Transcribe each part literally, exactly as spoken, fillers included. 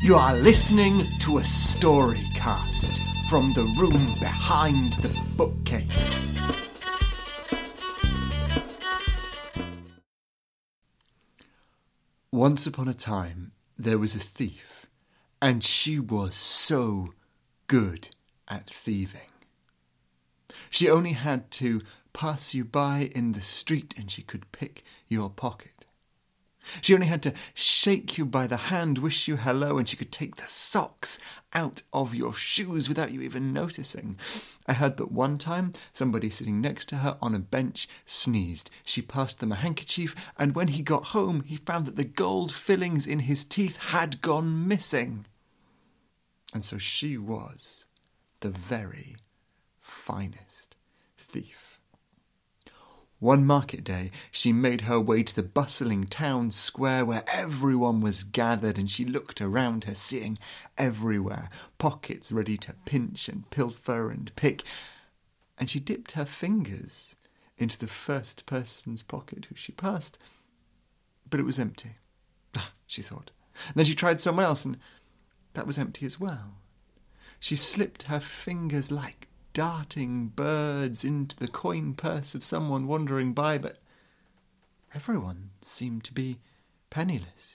You are listening to a storycast from the room behind the bookcase. Once upon a time, there was a thief, and she was so good at thieving. She only had to pass you by in the street and she could pick your pocket. She only had to shake you by the hand, wish you hello, and she could take the socks out of your shoes without you even noticing. I heard that one time somebody sitting next to her on a bench sneezed. She passed them a handkerchief, and when he got home, he found that the gold fillings in his teeth had gone missing. And so she was the very finest thief. One market day, she made her way to the bustling town square where everyone was gathered, and she looked around her, seeing everywhere pockets ready to pinch and pilfer and pick. And she dipped her fingers into the first person's pocket who she passed. But it was empty. Ah, she thought. And then she tried someone else, and that was empty as well. She slipped her fingers like darting birds into the coin purse of someone wandering by, but everyone seemed to be penniless.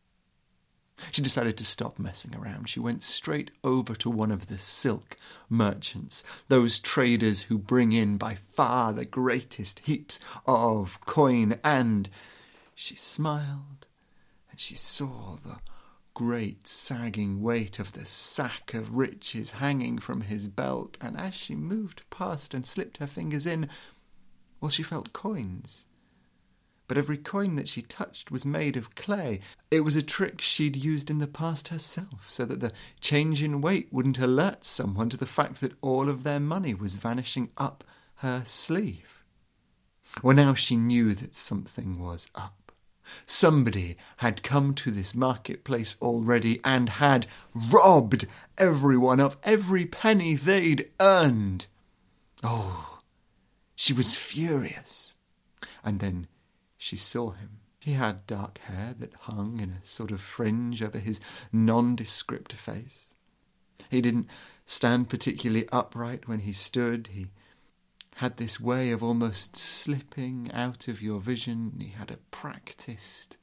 She decided to stop messing around. She went straight over to one of the silk merchants, those traders who bring in by far the greatest heaps of coin, and she smiled, and she saw the great sagging weight of the sack of riches hanging from his belt, and as she moved past and slipped her fingers in, well, she felt coins. But every coin that she touched was made of clay. It was a trick she'd used in the past herself, so that the change in weight wouldn't alert someone to the fact that all of their money was vanishing up her sleeve. Well, now she knew that something was up. Somebody had come to this marketplace already and had robbed everyone of every penny they'd earned. Oh, she was furious. And then she saw him. He had dark hair that hung in a sort of fringe over his nondescript face. He didn't stand particularly upright when he stood. He had this way of almost slipping out of your vision. He had a practised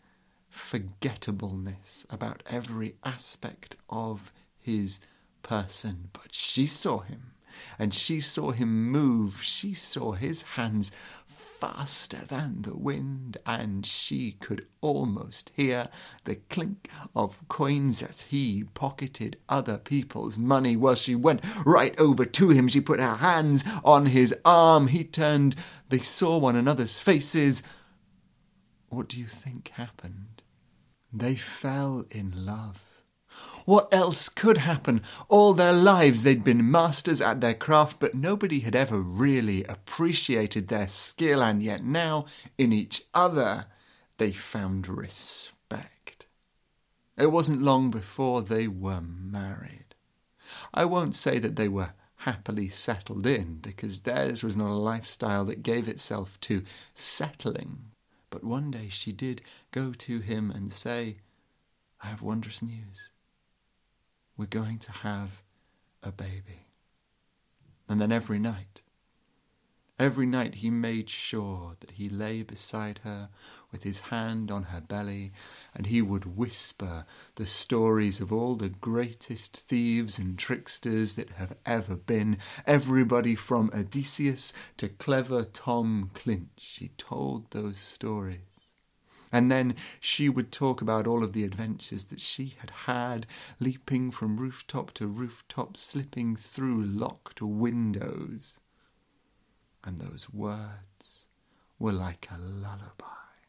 forgettableness about every aspect of his person. But she saw him, and she saw him move. She saw his hands faster than the wind, and she could almost hear the clink of coins as he pocketed other people's money. Well, she went right over to him. She put her hands on his arm. He turned. They saw one another's faces. What do you think happened? They fell in love. What else could happen? All their lives they'd been masters at their craft, but nobody had ever really appreciated their skill, and yet now, in each other, they found respect. It wasn't long before they were married. I won't say that they were happily settled in, because theirs was not a lifestyle that gave itself to settling. But one day she did go to him and say, "I have wondrous news. We're going to have a baby." And then every night, every night he made sure that he lay beside her with his hand on her belly, and he would whisper the stories of all the greatest thieves and tricksters that have ever been. Everybody from Odysseus to clever Tom Clinch. He told those stories. And then she would talk about all of the adventures that she had had, leaping from rooftop to rooftop, slipping through locked windows. And those words were like a lullaby.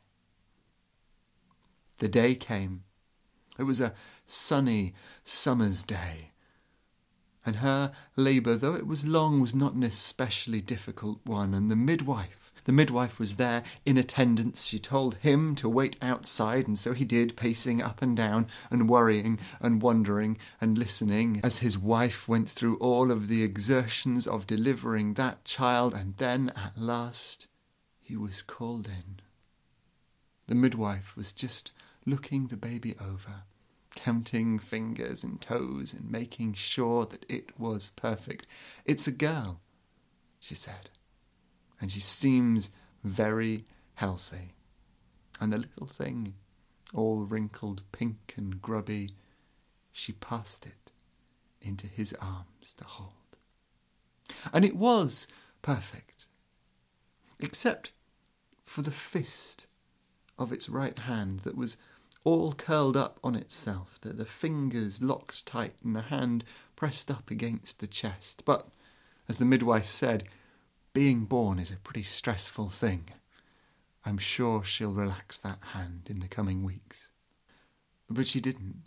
The day came. It was a sunny summer's day. And her labour, though it was long, was not an especially difficult one. And the midwife, the midwife was there in attendance. She told him to wait outside, and so he did, pacing up and down and worrying and wondering and listening as his wife went through all of the exertions of delivering that child. And then, at last, he was called in. The midwife was just looking the baby over, counting fingers and toes and making sure that it was perfect. "It's a girl," she said, "and she seems very healthy." And the little thing, all wrinkled pink and grubby, she passed it into his arms to hold. And it was perfect, except for the fist of its right hand that was all curled up on itself, the, the fingers locked tight and the hand pressed up against the chest. But, as the midwife said, being born is a pretty stressful thing. I'm sure she'll relax that hand in the coming weeks. But she didn't.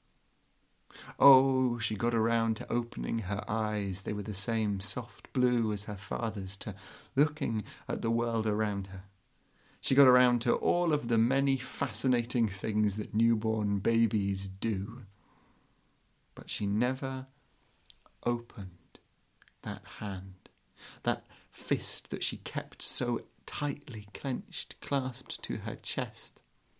Oh, she got around to opening her eyes. They were the same soft blue as her father's, to looking at the world around her. She got around to all of the many fascinating things that newborn babies do. But she never opened that hand, that fist that she kept so tightly clenched, clasped to her chest.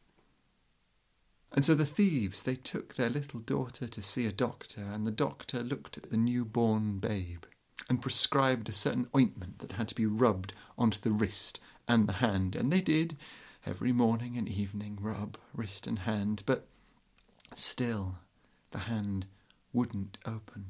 And so the thieves, they took their little daughter to see a doctor, and the doctor looked at the newborn babe and prescribed a certain ointment that had to be rubbed onto the wrist and the hand, and they did every morning and evening rub wrist and hand, but still the hand wouldn't open.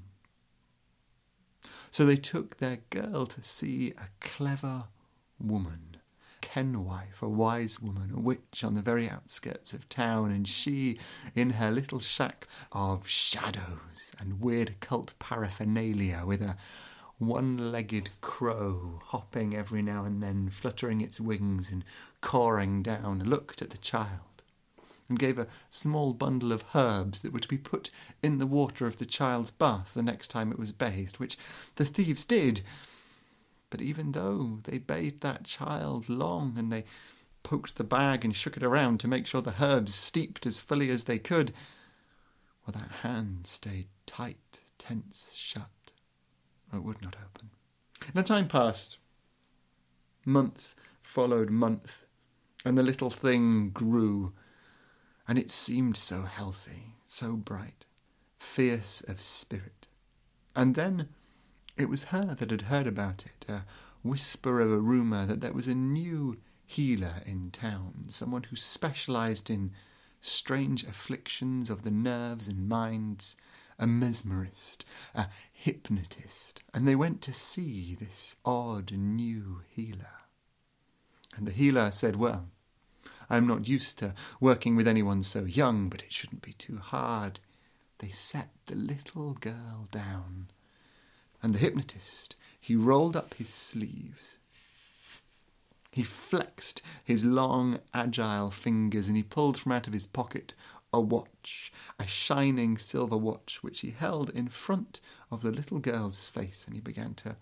So they took their girl to see a clever woman, Kenwife, a wise woman, a witch on the very outskirts of town, and she, in her little shack of shadows and weird occult paraphernalia, with a one-legged crow hopping every now and then, fluttering its wings and cawing down, looked at the child and gave a small bundle of herbs that were to be put in the water of the child's bath the next time it was bathed, which the thieves did. But even though they bathed that child long and they poked the bag and shook it around to make sure the herbs steeped as fully as they could, well, that hand stayed tight, tense, shut. It would not open. And the time passed. Month followed month, and the little thing grew, and it seemed so healthy, so bright, fierce of spirit. And then it was her that had heard about it, a whisper of a rumour that there was a new healer in town, someone who specialised in strange afflictions of the nerves and minds, a mesmerist, a hypnotist, and they went to see this odd new healer. And the healer said, "Well, I'm not used to working with anyone so young, but it shouldn't be too hard." They set the little girl down, and the hypnotist, he rolled up his sleeves. He flexed his long, agile fingers, and he pulled from out of his pocket a watch, a shining silver watch, which he held in front of the little girl's face, and he began to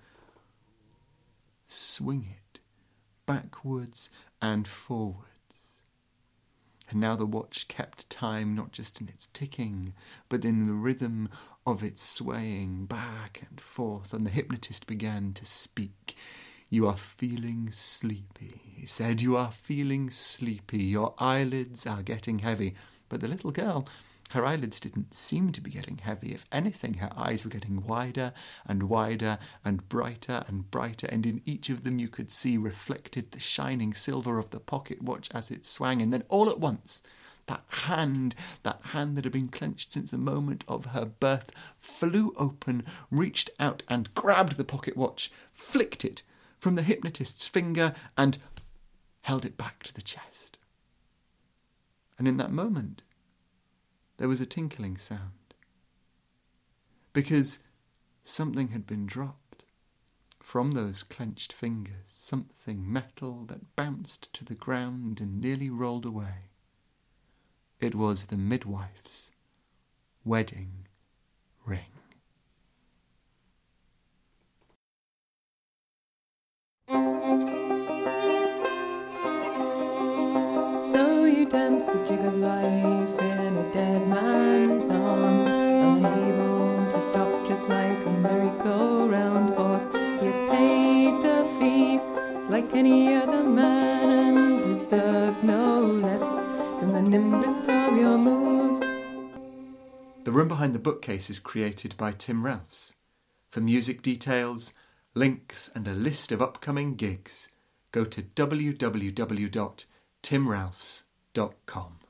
swing it backwards and forwards. And now the watch kept time not just in its ticking, but in the rhythm of its swaying back and forth, and the hypnotist began to speak. "You are feeling sleepy," he said. "You are feeling sleepy. Your eyelids are getting heavy." But the little girl, her eyelids didn't seem to be getting heavy. If anything, her eyes were getting wider and wider and brighter and brighter, and in each of them you could see reflected the shining silver of the pocket watch as it swang. And then all at once, that hand, that hand that had been clenched since the moment of her birth, flew open, reached out and grabbed the pocket watch, flicked it from the hypnotist's finger and held it back to the chest. And in that moment, there was a tinkling sound, because something had been dropped from those clenched fingers, something metal that bounced to the ground and nearly rolled away. It was the midwife's wedding ring. So you dance the jig of life in a dead man's arms, unable to stop, just like a merry-go-round horse. He has paid the fee like any other man and deserves no less than the nimblest of your moves. The room behind the bookcase is created by Tim Ralphs. For music details, links and a list of upcoming gigs, go to w w w dot tim ralphs dot com.